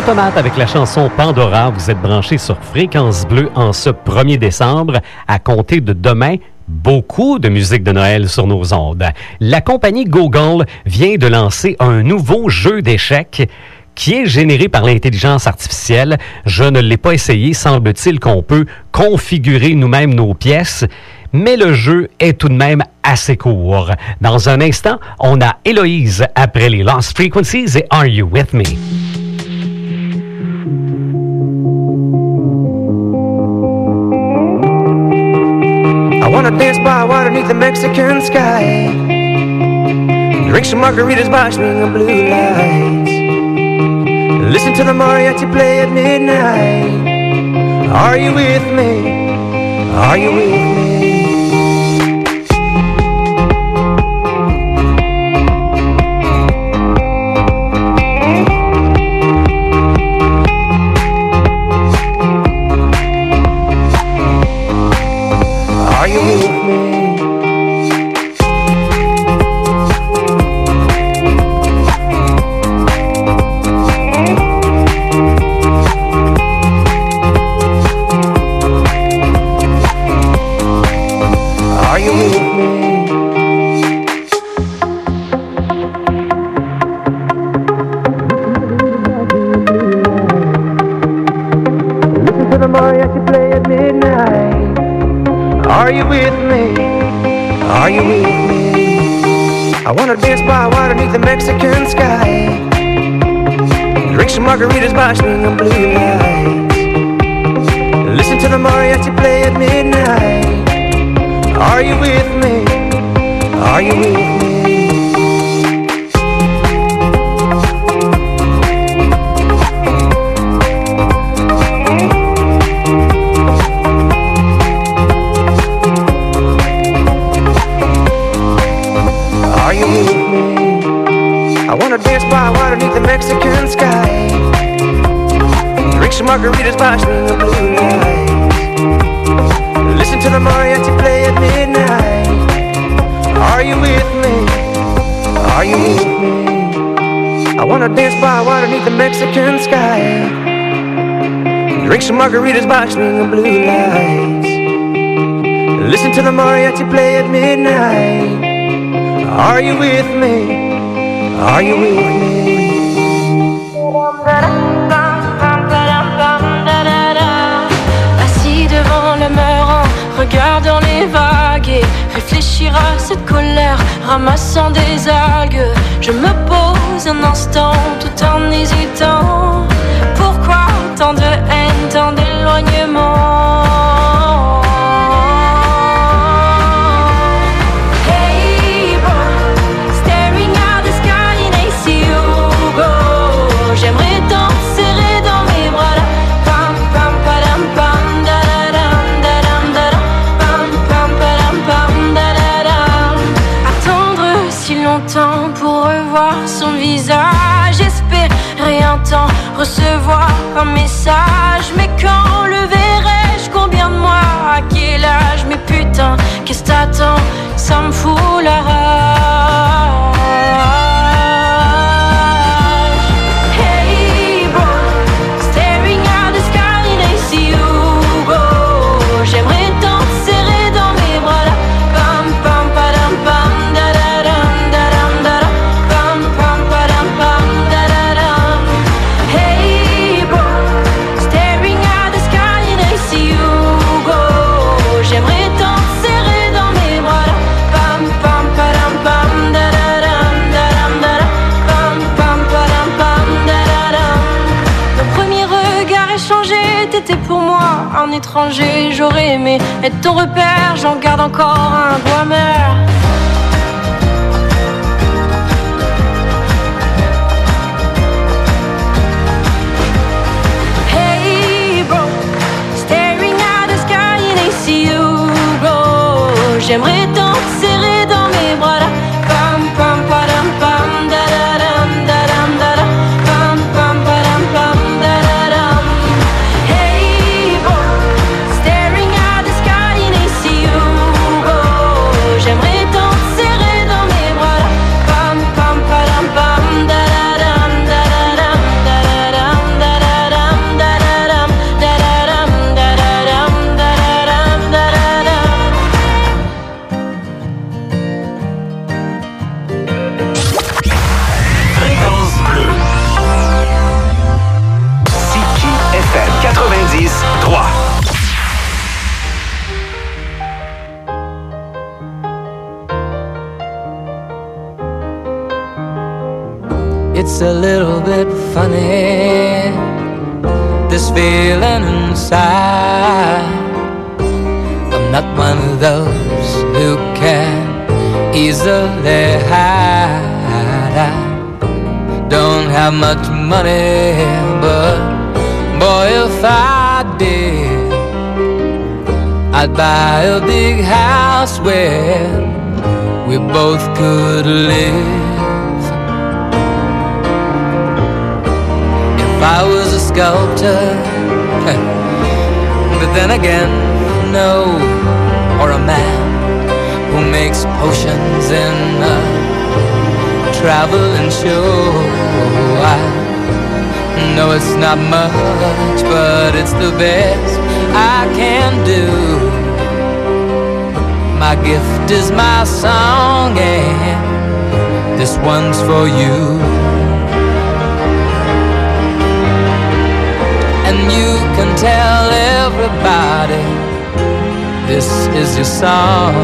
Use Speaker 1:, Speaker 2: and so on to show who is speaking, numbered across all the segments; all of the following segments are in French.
Speaker 1: Automate avec la chanson Pandora. Vous êtes branchés sur Fréquence Bleue en ce 1er décembre. À compter de demain, beaucoup de musique de Noël sur nos ondes. La compagnie Google vient de lancer un nouveau jeu d'échecs qui est généré par l'intelligence artificielle. Je ne l'ai pas essayé. Semble-t-il qu'on peut configurer nous-mêmes nos pièces, mais le jeu est tout de même assez court. Dans un instant, on a Héloïse après les Lost Frequencies et Are You With Me?
Speaker 2: I wanna dance by water beneath the Mexican sky, drink some margaritas by swinging blue lights, listen to the mariachi play at midnight. Are you with me? Are you with me? Are you with me? Are you with me? Listen to the mariachi play at midnight. Are you with me? Are you with me? I wanna dance by water beneath the Mexican sky, drink some margaritas by swinging blue lights, listen to the mariachi play at midnight. Are you with me? Are you with me? Are you with me? I wanna dance by water beneath the Mexican sky, drink some margaritas by swinging blue lights, listen to the mariachi play at midnight. Are you with me? Are you with me? I wanna dance by water beneath the Mexican sky, drink some margaritas by swinging blue lights, listen to the mariachi play at midnight. Are you with me? Are you with me?
Speaker 3: Assis devant le mur en regardant les vagues et réfléchir à cette colère, ramassant des algues. Je me pose un instant tout en hésitant. Pourquoi tant de haine, tant d'éloignement? J'aimerais tant te serrer dans mes bras là. Pam pam padam pam da da dam da dam da dam. Pam pam padam pam da da dam. Attendre si longtemps pour revoir son visage, espérer un temps recevoir un message. Mais quand le verrai-je? Combien de mois? À quel âge? Mais putain, qu'est-ce t'attends? Ça me fout la rage. J'aimerais tant te serrer dans mes bras là. Pam pam padam pam da da dam da dam da dam. Pam pam padam pam da da dam. Hey bro, staring at the sky and I see you go. J'aimerais tant te serrer dans mes bras là. Pam pam padam pam da da dam da dam da dam. Pam pam padam pam da da dam. Nos premiers regards échangés, t'étais pour moi un étranger. J'aurais aimé être ton repère, j'en garde encore un goût amer. Hey bro, staring at the sky and I see you go. J'aimerais tant te serrer dans mes bras là. Pam pam padam pam da da dam da dam da dam. Pam pam padam pam da da dam. Hey bro, staring at the sky and I see you go. J'aimerais tant te serrer dans mes bras là. Pam pam padam pam da da dam da da dam da da dam da
Speaker 4: 90.3.
Speaker 5: It's a little bit funny, this feeling inside. I'm not one of those who can easily hide. I don't have much money, but boy, if I did, I'd buy a big house where we both could live. I was a sculptor, but then again, no, or a man who makes potions in a traveling show. I know it's not much, but it's the best I can do. My gift is my song, and this one's for you. And you can tell everybody this is your song.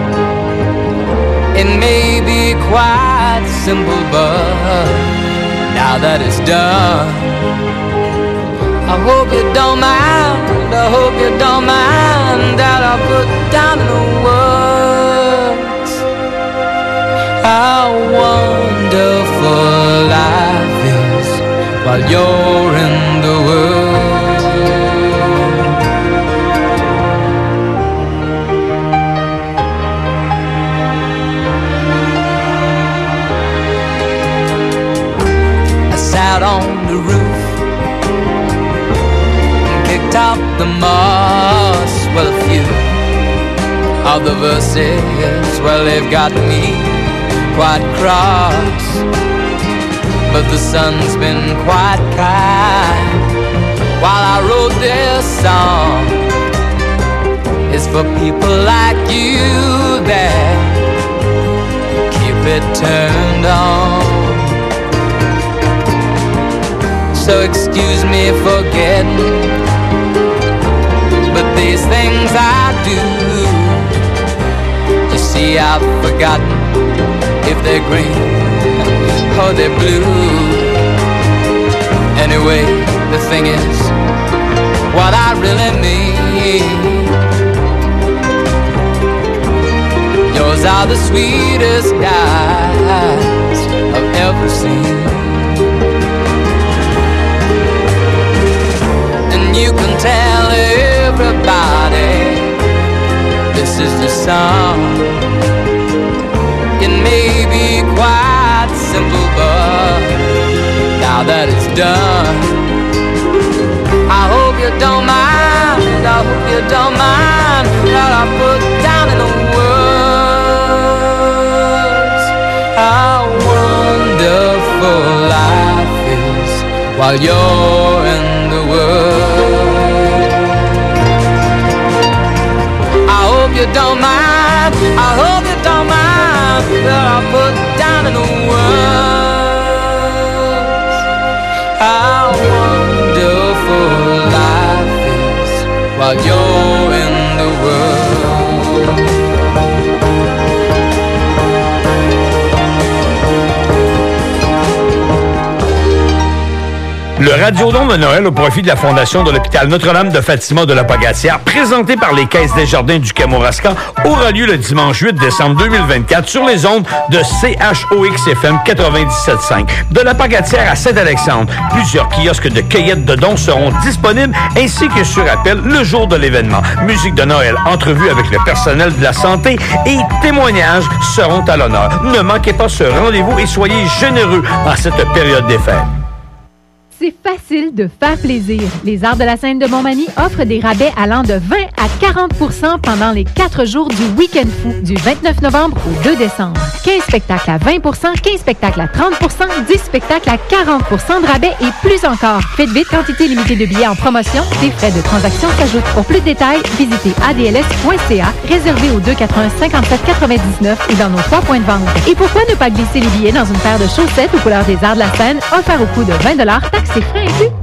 Speaker 5: It may be quite simple, but now that it's done, I hope you don't mind, I hope you don't mind that I put down in the words how wonderful life is while you're in the world. I sat on the roof and kicked up the moss. Well, a few of the verses, well, they've got me quite cross, but the sun's been quite kind while I wrote this song. It's for people like you that keep it turned on. So excuse me for getting, but these things I do, you see, I've forgotten if they're green or they're blue. Anyway, the thing is, what I really mean, yours are the sweetest eyes I've ever seen. And you can tell everybody this is the song. It may be quite simple, but now that it's done, I hope you don't mind, I hope you don't mind that I put down in the words how wonderful life is while you're in the world. I hope you don't mind, I hope you don't mind that I put down in the words how wonderful life is while you're in the world.
Speaker 6: Le Radiodome de Noël au profit de la Fondation de l'hôpital Notre-Dame de Fatima de la Pagatière, présenté par les Caisses des Jardins du Kamouraska, aura lieu le dimanche 8 décembre 2024 sur les ondes de CHOX-FM 97.5. De la Pagatière à Saint-Alexandre, plusieurs kiosques de cueillette de dons seront disponibles, ainsi que sur appel le jour de l'événement. Musique de Noël, entrevues avec le personnel de la santé et témoignages seront à l'honneur. Ne manquez pas ce rendez-vous et soyez généreux en cette période des fêtes.
Speaker 7: C'est facile de faire plaisir. Les Arts de la Seine de Montmagny offrent des rabais allant de 20 à 40 % pendant les 4 jours du Week-end fou du 29 novembre au 2 décembre. 15 spectacles à 20 %, 15 spectacles à 30 %, 10 spectacles à 40 % de rabais et plus encore. Faites vite, quantité limitée de billets en promotion. Des frais de transaction s'ajoutent. Pour plus de détails, visitez adls.ca, réservé au 280 57 99 ou dans nos 3 points de vente. Et pourquoi ne pas glisser les billets dans une paire de chaussettes aux couleurs des Arts de la Seine, offert au coût de 20 $, taxes et frais inclus?